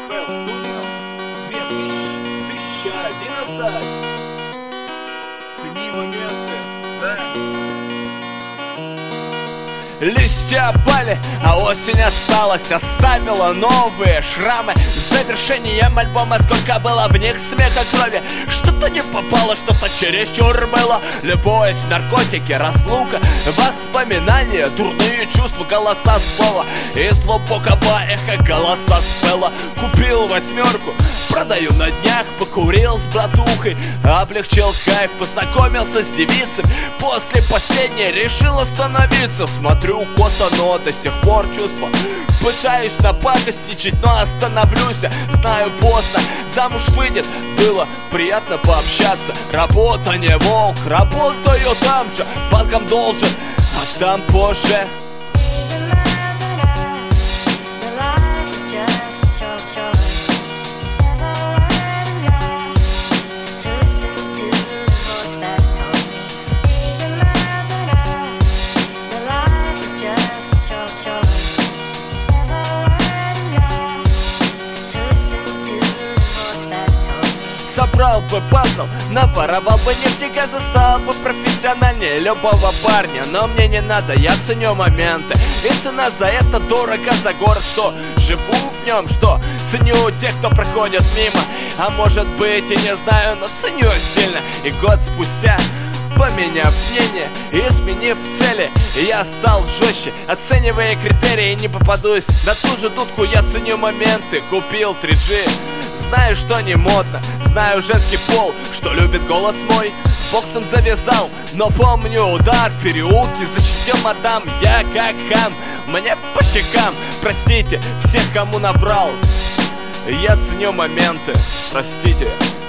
FPL Studio 2011. Цени моменты, да. Листья опали, а осень осталась, оставила новые шрамы. С завершением альбома сколько было в них смеха, крови. Что-то не попало, что-то чересчур было. Любовь, наркотики, разлука, воспоминания, дурные чувства, голоса, слова. Из глубокого эха голоса спела. Купил 8, продаю на днях. Покурил с братухой, облегчил кайф. Познакомился с девицей, после последней решил остановиться. Смотрю косо, но до сих пор чувства. Пытаюсь напакостничать, но остановлюсь. Знаю, поздно, замуж выйдет. Было приятно пообщаться. Работа не волк, работаю там же. Банкам должен, а там позже. Собрал бы пазл, наворовал бы нефтегаза, стал бы профессиональнее любого парня. Но мне не надо, я ценю моменты. И цена за это дорого, за город, что живу в нем, что ценю тех, кто проходит мимо. А может быть и не знаю, но ценю сильно. И год спустя, поменяв мнение и сменив цели, я стал жестче, оценивая критерии. Не попадусь на ту же дудку, я ценю моменты. Купил 3G, знаю, что не модно, знаю женский пол, что любит голос мой. Боксом завязал, но помню удар в переулке, защитил мадам. Я как хам, мне по щекам. Простите всех, кому наврал. Я ценю моменты, простите.